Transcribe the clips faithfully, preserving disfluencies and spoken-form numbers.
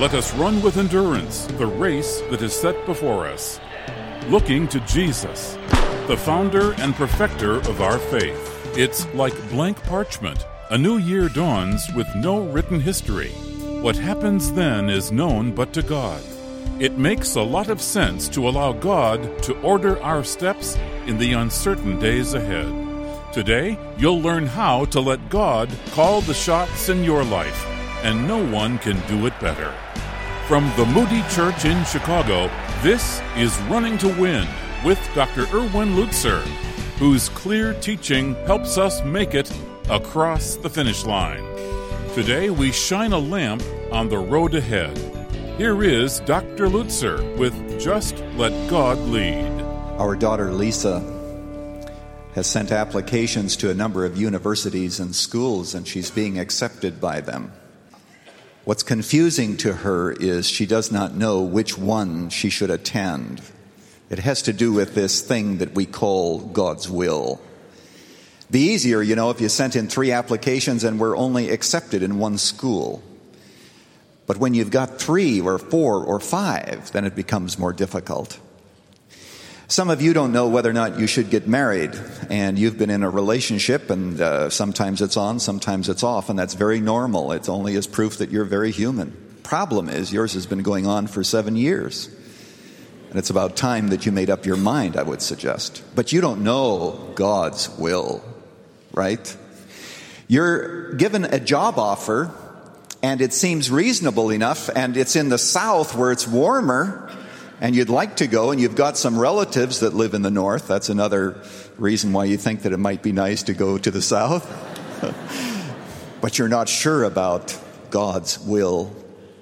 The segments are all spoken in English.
let us run with endurance the race that is set before us, looking to Jesus, the founder and perfecter of our faith. It's like blank parchment. A new year dawns with no written history. What happens then is known but to God. It makes a lot of sense to allow God to order our steps in the uncertain days ahead. Today, you'll learn how to let God call the shots in your life, and no one can do it better. From the Moody Church in Chicago, this is Running to Win with Doctor Erwin Lutzer, whose clear teaching helps us make it across the finish line. Today, we shine a lamp on the road ahead. Here is Doctor Lutzer with Just Let God Lead. Our daughter Lisa has sent applications to a number of universities and schools, and she's being accepted by them. What's confusing to her is she does not know which one she should attend. It has to do with this thing that we call God's will. Be easier, you know, if you sent in three applications and were only accepted in one school. But when you've got three or four or five, then it becomes more difficult. Some of you don't know whether or not you should get married, and you've been in a relationship, and uh, sometimes it's on, sometimes it's off, and that's very normal. It's only as proof that you're very human. Problem is, yours has been going on for seven years. And it's about time that you made up your mind, I would suggest. But you don't know God's will, right? You're given a job offer, and it seems reasonable enough, and it's in the south where it's warmer, and you'd like to go, and you've got some relatives that live in the north. That's another reason why you think that it might be nice to go to the south. But you're not sure about God's will.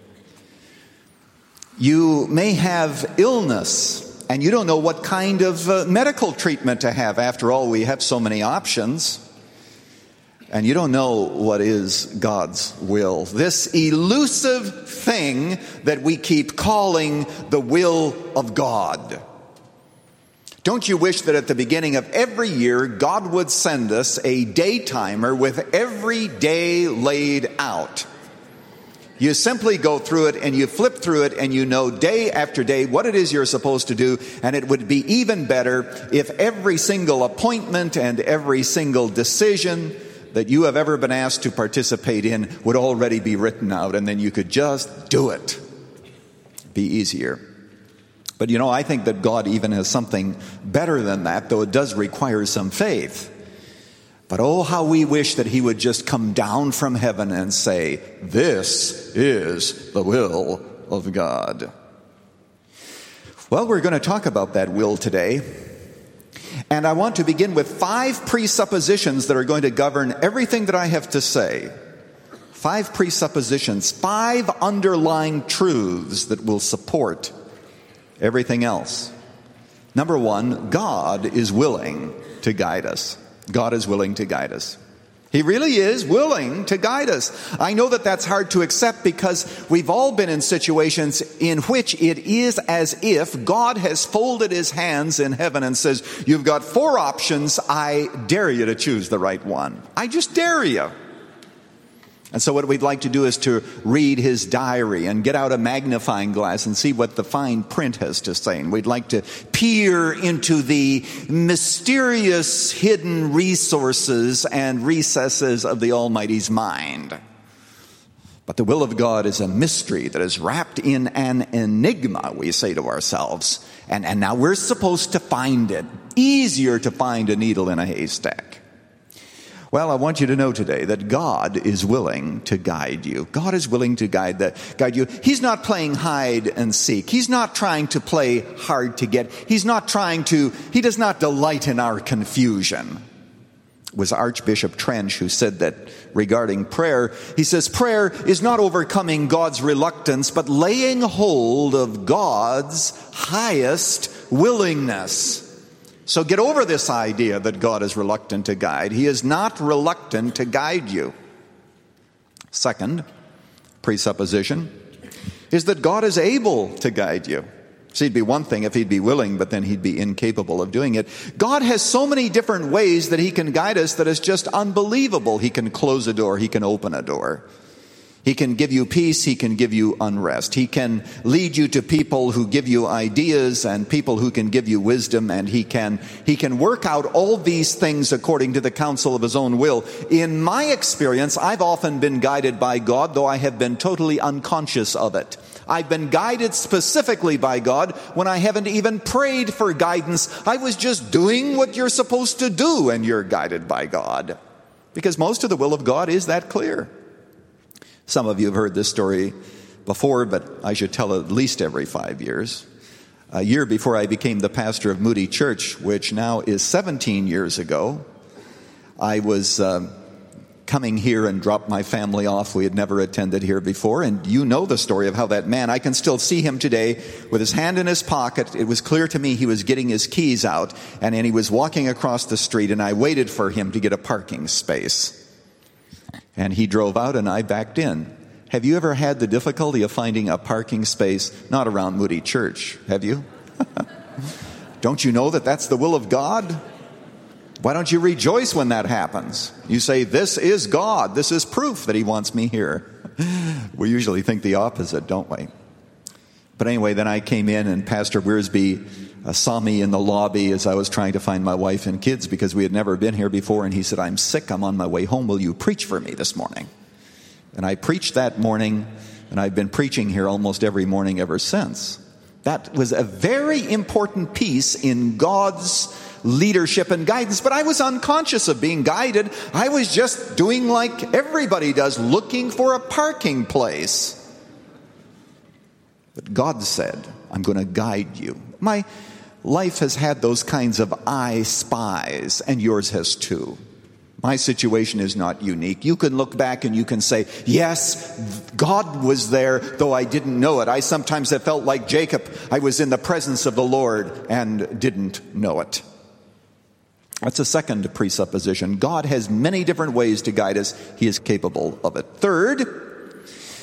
You may have illness, and you don't know what kind of uh, medical treatment to have. After all, we have so many options. And you don't know what is God's will. This elusive thing that we keep calling the will of God. Don't you wish that at the beginning of every year, God would send us a day timer with every day laid out? You simply go through it and you flip through it and you know day after day what it is you're supposed to do. And it would be even better if every single appointment and every single decision that you have ever been asked to participate in would already be written out, and then you could just do it. Be easier. But you know, I think that God even has something better than that, though it does require some faith. But oh, how we wish that He would just come down from heaven and say, "This is the will of God." Well, we're going to talk about that will today. And I want to begin with five presuppositions that are going to govern everything that I have to say. Five presuppositions, five underlying truths that will support everything else. Number one, God is willing to guide us. God is willing to guide us. He really is willing to guide us. I know that that's hard to accept because we've all been in situations in which it is as if God has folded His hands in heaven and says, "You've got four options. I dare you to choose the right one. I just dare you." And so what we'd like to do is to read His diary and get out a magnifying glass and see what the fine print has to say. And we'd like to peer into the mysterious hidden resources and recesses of the Almighty's mind. But the will of God is a mystery that is wrapped in an enigma, we say to ourselves. And, and now we're supposed to find it. Easier to find a needle in a haystack. Well, I want you to know today that God is willing to guide you. God is willing to guide that guide you. He's not playing hide and seek. He's not trying to play hard to get. He's not trying to, He does not delight in our confusion. It was Archbishop Trench who said that regarding prayer. He says, prayer is not overcoming God's reluctance, but laying hold of God's highest willingness. So get over this idea that God is reluctant to guide. He is not reluctant to guide you. Second presupposition is that God is able to guide you. See, it'd be one thing if He'd be willing, but then He'd be incapable of doing it. God has so many different ways that He can guide us that it's just unbelievable. He can close a door. He can open a door. He can give you peace. He can give you unrest. He can lead you to people who give you ideas and people who can give you wisdom. And he can, he can work out all these things according to the counsel of his own will. In my experience, I've often been guided by God, though I have been totally unconscious of it. I've been guided specifically by God when I haven't even prayed for guidance. I was just doing what you're supposed to do, and you're guided by God. Because most of the will of God is that clear. Some of you have heard this story before, but I should tell it at least every five years. A year before I became the pastor of Moody Church, which now is seventeen years ago, I was uh, coming here and dropped my family off. We had never attended here before, and you know the story of how that man, I can still see him today with his hand in his pocket. It was clear to me he was getting his keys out, and, and he was walking across the street, and I waited for him to get a parking space. And he drove out and I backed in. Have you ever had the difficulty of finding a parking space not around Moody Church? Have you? Don't you know that that's the will of God? Why don't you rejoice when that happens? You say, this is God. This is proof that he wants me here. We usually think the opposite, don't we? But anyway, then I came in and Pastor Wiersbe uh, saw me in the lobby as I was trying to find my wife and kids because we had never been here before. And he said, I'm sick. I'm on my way home. Will you preach for me this morning? And I preached that morning, and I've been preaching here almost every morning ever since. That was a very important piece in God's leadership and guidance. But I was unconscious of being guided. I was just doing like everybody does, looking for a parking place. But God said, I'm going to guide you. My life has had those kinds of I spies, and yours has too. My situation is not unique. You can look back and you can say, yes, God was there, though I didn't know it. I sometimes have felt like Jacob. I was in the presence of the Lord and didn't know it. That's a second presupposition. God has many different ways to guide us. He is capable of it. Third,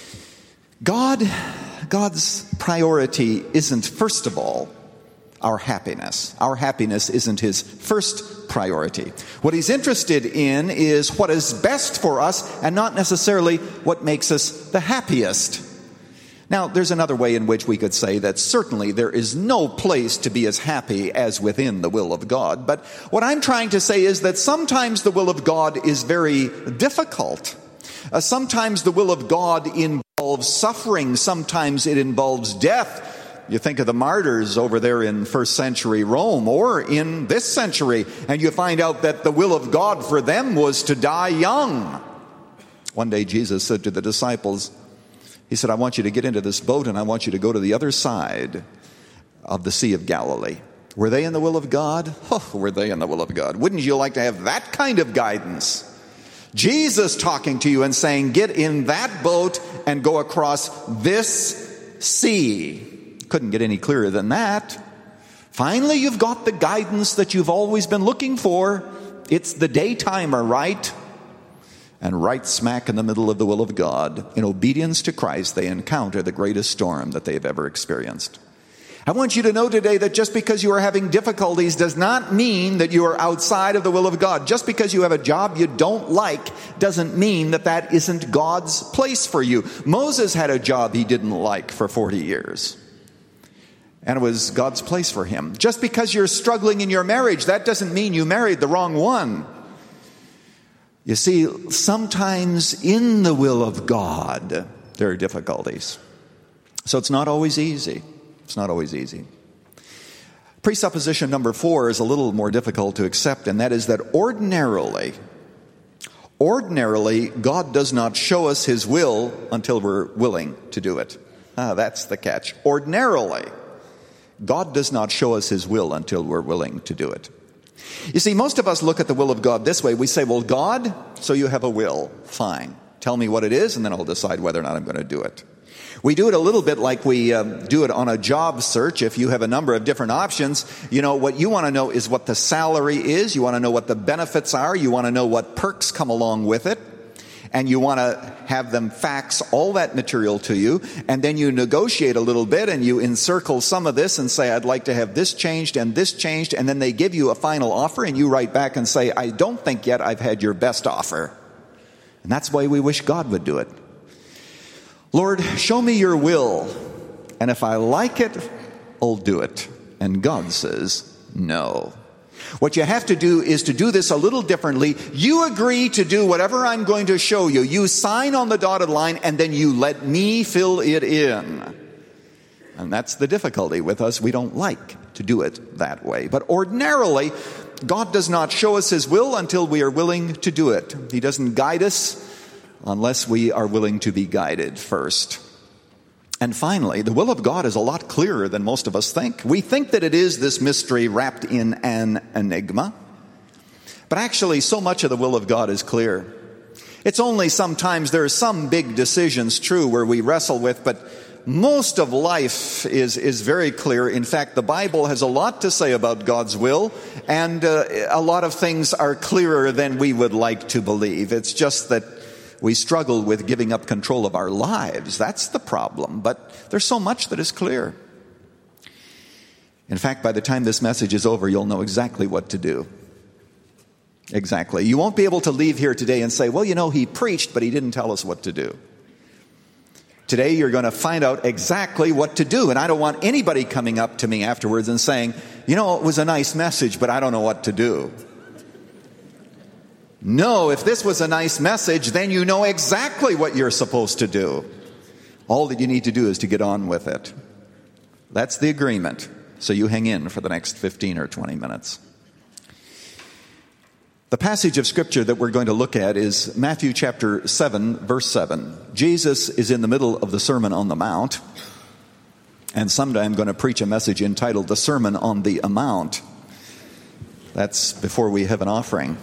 God, God's priority isn't, first of all, our happiness. Our happiness isn't his first priority. What he's interested in is what is best for us and not necessarily what makes us the happiest. Now, there's another way in which we could say that certainly there is no place to be as happy as within the will of God. But what I'm trying to say is that sometimes the will of God is very difficult. Uh, sometimes the will of God involves suffering. Sometimes it involves death. You think of the martyrs over there in first century Rome or in this century, and you find out that the will of God for them was to die young. One day Jesus said to the disciples, he said, I want you to get into this boat and I want you to go to the other side of the Sea of Galilee. Were they in the will of God? Oh, were they in the will of God? Wouldn't you like to have that kind of guidance? Jesus talking to you and saying, get in that boat and go across this sea. Couldn't get any clearer than that. Finally, you've got the guidance that you've always been looking for. It's the daytimer, right? And right smack in the middle of the will of God, in obedience to Christ, they encounter the greatest storm that they've ever experienced. I want you to know today that just because you are having difficulties does not mean that you are outside of the will of God. Just because you have a job you don't like doesn't mean that that isn't God's place for you. Moses had a job he didn't like for forty years. And it was God's place for him. Just because you're struggling in your marriage, that doesn't mean you married the wrong one. You see, sometimes in the will of God, there are difficulties. So it's not always easy. It's not always easy. Presupposition number four is a little more difficult to accept, and that is that ordinarily, ordinarily, God does not show us his will until we're willing to do it. Ah, that's the catch. Ordinarily, God does not show us his will until we're willing to do it. You see, most of us look at the will of God this way. We say, well, God, so you have a will. Fine. Tell me what it is, and then I'll decide whether or not I'm going to do it. We do it a little bit like we uh, do it on a job search. If you have a number of different options, you know, what you want to know is what the salary is. You want to know what the benefits are. You want to know what perks come along with it. And you want to have them fax all that material to you, and then you negotiate a little bit and you encircle some of this and say, I'd like to have this changed and this changed, and then they give you a final offer and you write back and say, I don't think yet I've had your best offer. And that's why we wish God would do it. Lord, show me your will, and if I like it, I'll do it. And God says, no. What you have to do is to do this a little differently. You agree to do whatever I'm going to show you. You sign on the dotted line, and then you let me fill it in. And that's the difficulty with us. We don't like to do it that way. But ordinarily, God does not show us his will until we are willing to do it. He doesn't guide us unless we are willing to be guided first. And finally, the will of God is a lot clearer than most of us think. We think that it is this mystery wrapped in an enigma. But actually, so much of the will of God is clear. It's only sometimes there are some big decisions, true, where we wrestle with, but most of life is, is very clear. In fact, the Bible has a lot to say about God's will, and uh, a lot of things are clearer than we would like to believe. It's just that we struggle with giving up control of our lives. That's the problem. But there's so much that is clear. In fact, by the time this message is over, you'll know exactly what to do. Exactly. You won't be able to leave here today and say, well, you know, he preached, but he didn't tell us what to do. Today, you're going to find out exactly what to do. And I don't want anybody coming up to me afterwards and saying, you know, it was a nice message, but I don't know what to do. No, if this was a nice message, then you know exactly what you're supposed to do. All that you need to do is to get on with it. That's the agreement. So you hang in for the next fifteen or twenty minutes. The passage of Scripture that we're going to look at is Matthew chapter seven, verse seven. Jesus is in the middle of the Sermon on the Mount. And someday I'm going to preach a message entitled The Sermon on the Amount. That's before we have an offering.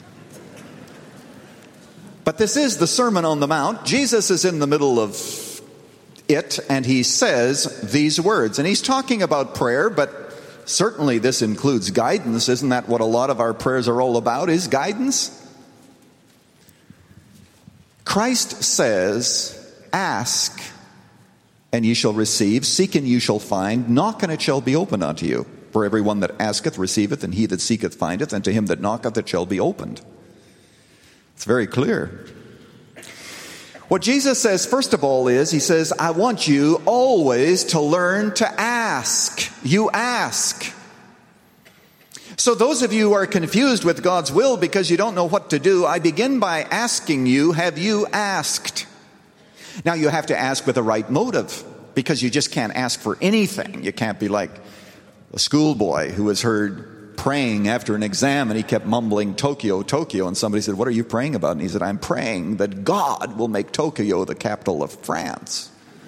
But this is the Sermon on the Mount. Jesus is in the middle of it, and he says these words. And he's talking about prayer, but certainly this includes guidance. Isn't that what a lot of our prayers are all about, is guidance? Christ says, ask, and ye shall receive. Seek, and ye shall find. Knock, and it shall be opened unto you. For everyone that asketh receiveth, and he that seeketh findeth, and to him that knocketh it shall be opened. It's very clear. What Jesus says, first of all, is, he says, I want you always to learn to ask. You ask. So those of you who are confused with God's will because you don't know what to do, I begin by asking you, have you asked? Now you have to ask with the right motive, because you just can't ask for anything. You can't be like a schoolboy who has heard praying after an exam, and he kept mumbling Tokyo, Tokyo, and somebody said, what are you praying about? And he said, I'm praying that God will make Tokyo the capital of France.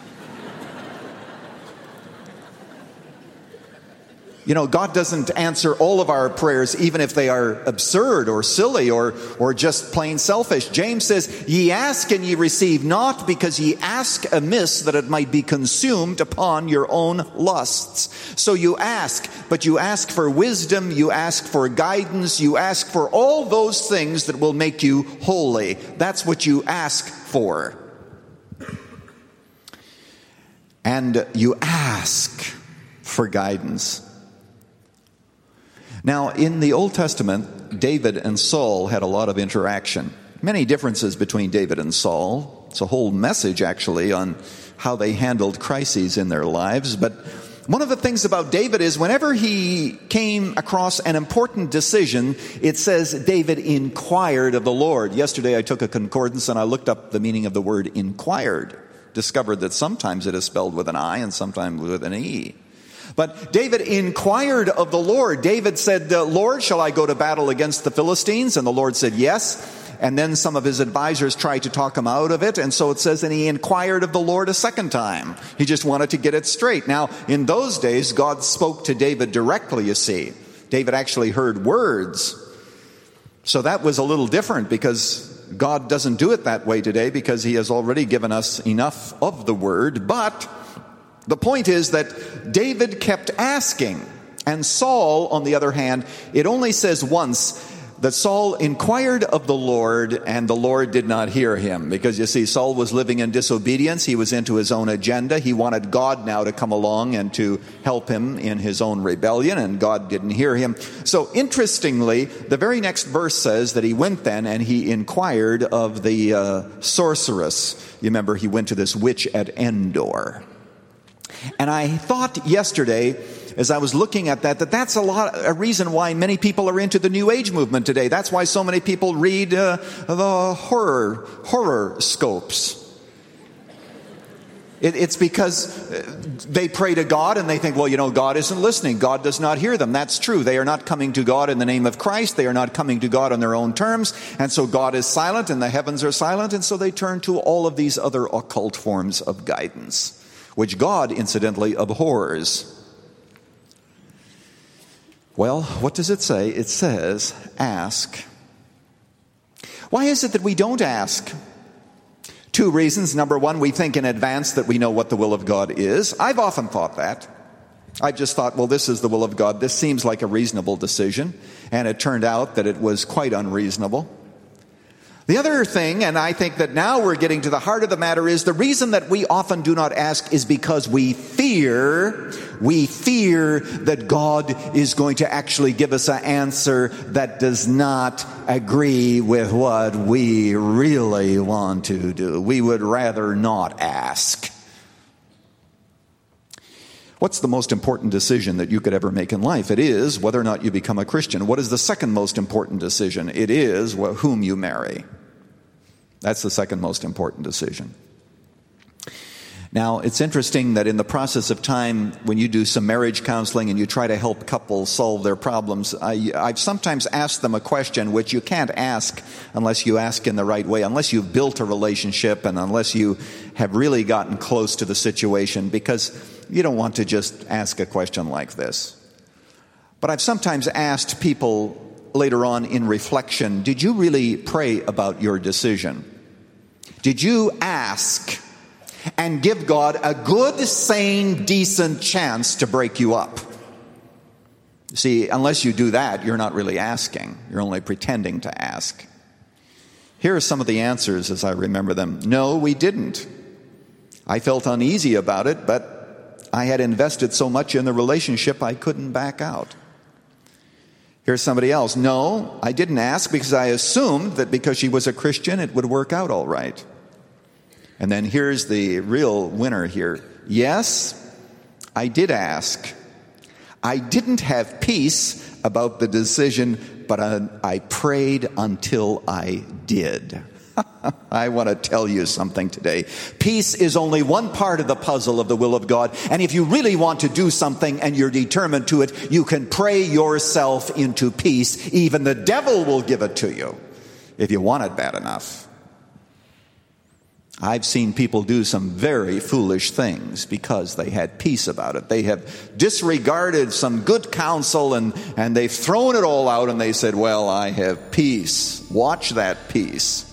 You know, God doesn't answer all of our prayers, even if they are absurd or silly or, or just plain selfish. James says, ye ask and ye receive not, because ye ask amiss, that it might be consumed upon your own lusts. So you ask, but you ask for wisdom, you ask for guidance, you ask for all those things that will make you holy. That's what you ask for. And you ask for guidance. Now, in the Old Testament, David and Saul had a lot of interaction. Many differences between David and Saul. It's a whole message, actually, on how they handled crises in their lives. But one of the things about David is whenever he came across an important decision, it says David inquired of the Lord. Yesterday I took a concordance and I looked up the meaning of the word inquired. Discovered that sometimes it is spelled with an I and sometimes with an E. But David inquired of the Lord. David said, Lord, shall I go to battle against the Philistines? And the Lord said, yes. And then some of his advisors tried to talk him out of it. And so it says, and he inquired of the Lord a second time. He just wanted to get it straight. Now, in those days, God spoke to David directly, you see. David actually heard words. So that was a little different, because God doesn't do it that way today, because he has already given us enough of the word. But the point is that David kept asking. And Saul, on the other hand, it only says once that Saul inquired of the Lord, and the Lord did not hear him. Because you see, Saul was living in disobedience. He was into his own agenda. He wanted God now to come along and to help him in his own rebellion, and God didn't hear him. So interestingly, the very next verse says that he went then and he inquired of the uh, sorceress. You remember, he went to this witch at Endor. And I thought yesterday, as I was looking at that, that that's a lot, a reason why many people are into the New Age movement today. That's why so many people read uh, the horror, horoscopes. It, it's because they pray to God and they think, well, you know, God isn't listening. God does not hear them. That's true. They are not coming to God in the name of Christ. They are not coming to God on their own terms. And so God is silent and the heavens are silent. And so they turn to all of these other occult forms of guidance, which God, incidentally, abhors. Well, what does it say? It says, ask. Why is it that we don't ask? Two reasons. Number one, we think in advance that we know what the will of God is. I've often thought that. I've just thought, well, this is the will of God. This seems like a reasonable decision. And it turned out that it was quite unreasonable. The other thing, and I think that now we're getting to the heart of the matter, is the reason that we often do not ask is because we fear, we fear that God is going to actually give us an answer that does not agree with what we really want to do. We would rather not ask. What's the most important decision that you could ever make in life? It is whether or not you become a Christian. What is the second most important decision? It is whom you marry. That's the second most important decision. Now, it's interesting that in the process of time, when you do some marriage counseling and you try to help couples solve their problems, I, I've sometimes asked them a question which you can't ask unless you ask in the right way, unless you've built a relationship and unless you have really gotten close to the situation, because you don't want to just ask a question like this. But I've sometimes asked people later on in reflection, did you really pray about your decision? Did you ask and give God a good, sane, decent chance to break you up? See, unless you do that, you're not really asking. You're only pretending to ask. Here are some of the answers as I remember them. No, we didn't. I felt uneasy about it, but I had invested so much in the relationship I couldn't back out. Here's somebody else. No, I didn't ask because I assumed that because she was a Christian, it would work out all right. And then here's the real winner here. Yes, I did ask. I didn't have peace about the decision, but I, I prayed until I did. I want to tell you something today. Peace is only one part of the puzzle of the will of God. And if you really want to do something and you're determined to it, you can pray yourself into peace. Even the devil will give it to you if you want it bad enough. I've seen people do some very foolish things because they had peace about it. They have disregarded some good counsel and, and they've thrown it all out and they said, well, I have peace. Watch that peace.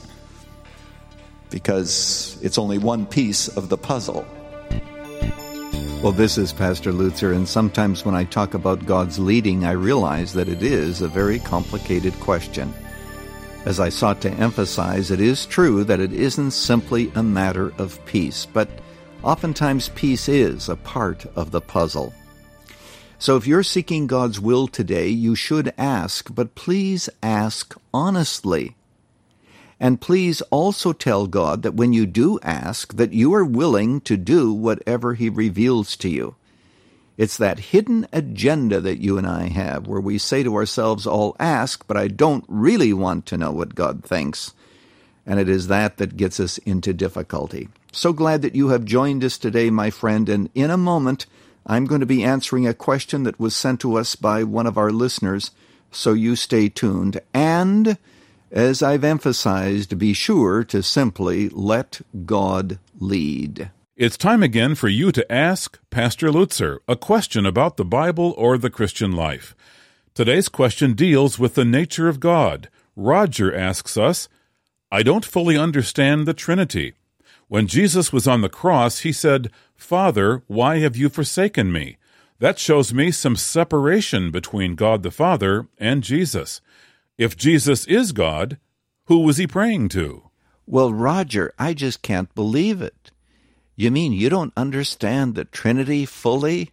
Because it's only one piece of the puzzle. Well, this is Pastor Lutzer, and sometimes when I talk about God's leading, I realize that it is a very complicated question. As I sought to emphasize, it is true that it isn't simply a matter of peace, but oftentimes peace is a part of the puzzle. So if you're seeking God's will today, you should ask, but please ask honestly. And please also tell God that when you do ask, that you are willing to do whatever He reveals to you. It's that hidden agenda that you and I have, where we say to ourselves, I'll ask, but I don't really want to know what God thinks. And it is that that gets us into difficulty. So glad that you have joined us today, my friend, and in a moment, I'm going to be answering a question that was sent to us by one of our listeners, so you stay tuned. And as I've emphasized, be sure to simply let God lead. It's time again for you to ask Pastor Lutzer a question about the Bible or the Christian life. Today's question deals with the nature of God. Roger asks us, I don't fully understand the Trinity. When Jesus was on the cross, he said, Father, why have you forsaken me? That shows me some separation between God the Father and Jesus. If Jesus is God, who was he praying to? Well, Roger, I just can't believe it. You mean you don't understand the Trinity fully?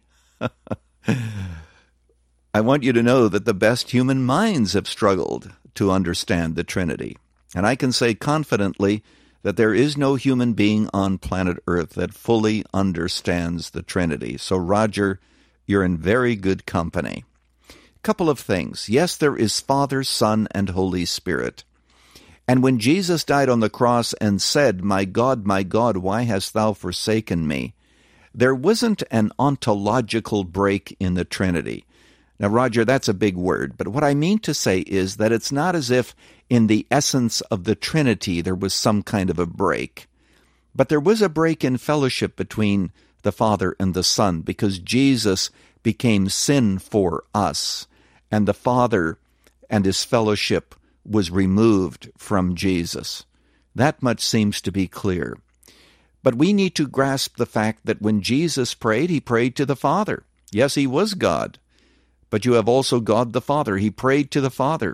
I want you to know that the best human minds have struggled to understand the Trinity. And I can say confidently that there is no human being on planet Earth that fully understands the Trinity. So, Roger, you're in very good company. Couple of things. Yes, there is Father, Son, and Holy Spirit. And when Jesus died on the cross and said, "My God, my God, why hast thou forsaken me?" there wasn't an ontological break in the Trinity. Now, Roger, that's a big word, but what I mean to say is that it's not as if in the essence of the Trinity there was some kind of a break. But there was a break in fellowship between the Father and the Son, because Jesus became sin for us, and the Father and his fellowship was removed from Jesus. That much seems to be clear. But we need to grasp the fact that when Jesus prayed, he prayed to the Father. Yes, he was God. But you have also God the Father. He prayed to the Father.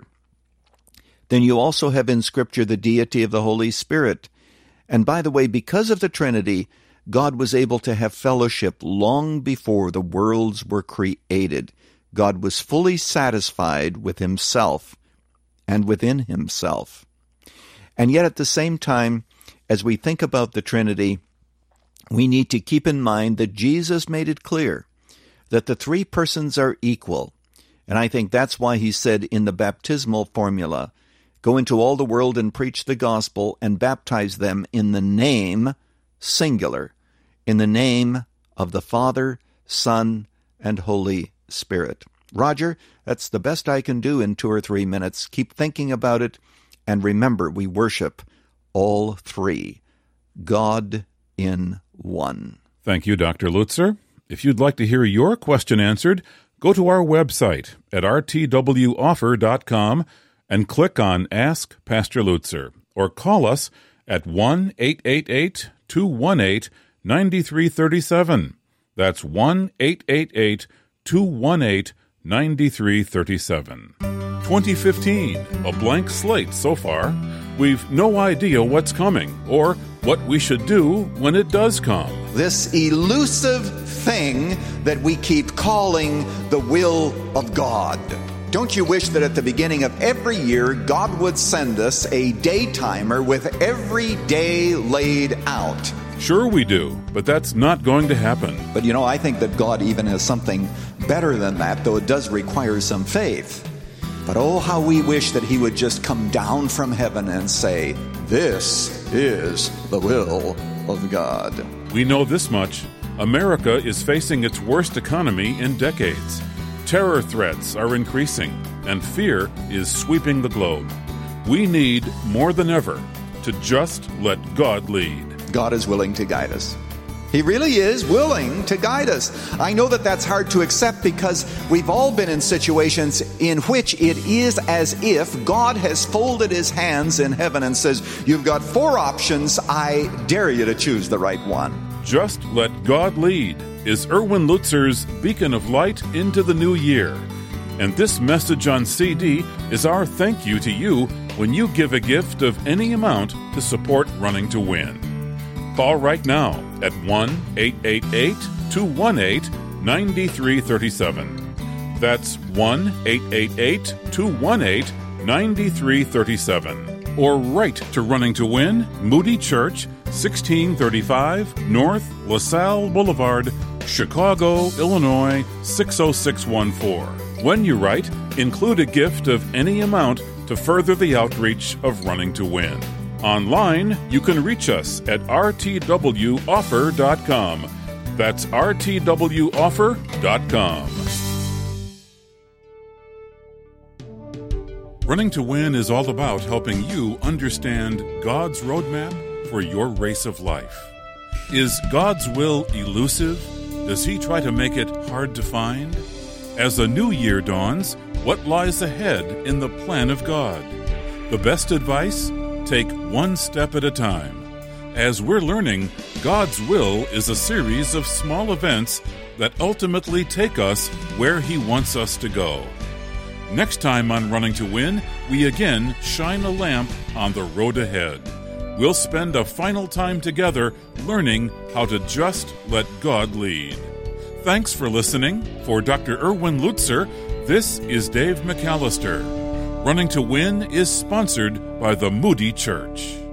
Then you also have in Scripture the deity of the Holy Spirit. And by the way, because of the Trinity, God was able to have fellowship long before the worlds were created. God was fully satisfied with himself and within himself. And yet at the same time, as we think about the Trinity, we need to keep in mind that Jesus made it clear that the three persons are equal. And I think that's why he said in the baptismal formula, "Go into all the world and preach the gospel and baptize them in the name," singular, in the name of the Father, Son, and Holy Spirit. Roger, that's the best I can do in two or three minutes. Keep thinking about it, and remember, we worship all three, God in one. Thank you, Doctor Lutzer. If you'd like to hear your question answered, go to our website at r t w offer dot com and click on Ask Pastor Lutzer, or call us at one eight eight eight, two one eight, nine three three seven. That's one eight eight eight, two one eight, nine three three seven. twenty fifteen, a blank slate so far. We've no idea what's coming or what we should do when it does come. This elusive thing that we keep calling the will of God. Don't you wish that at the beginning of every year, God would send us a day timer with every day laid out? Sure we do, but that's not going to happen. But you know, I think that God even has something better than that, though it does require some faith. But oh, how we wish that he would just come down from heaven and say, "This is the will of God." We know this much. America is facing its worst economy in decades. Terror threats are increasing, and fear is sweeping the globe. We need, more than ever, to just let God lead. God is willing to guide us. He really is willing to guide us. I know that that's hard to accept because we've all been in situations in which it is as if God has folded his hands in heaven and says, "You've got four options. I dare you to choose the right one." Just Let God Lead is Erwin Lutzer's beacon of light into the new year. And this message on C D is our thank you to you when you give a gift of any amount to support Running to Win. Call right now at one eight eight eight, two one eight, nine three three seven. That's one eight eight eight, two one eight, nine three three seven. Or write to Running to Win, Moody Church, sixteen thirty-five North LaSalle Boulevard, Chicago, Illinois, six oh six one four. When you write, include a gift of any amount to further the outreach of Running to Win. Online, you can reach us at r t w offer dot com. That's r t w offer dot com. Running to Win is all about helping you understand God's roadmap for your race of life. Is God's will elusive? Does he try to make it hard to find? As a new year dawns, what lies ahead in the plan of God? The best advice? Take one step at a time. As we're learning, God's will is a series of small events that ultimately take us where he wants us to go. Next time on Running to Win, we again shine a lamp on the road ahead. We'll spend a final time together learning how to just let God lead. Thanks for listening. For Doctor Erwin Lutzer, this is Dave McAllister. Running to Win is sponsored by the Moody Church.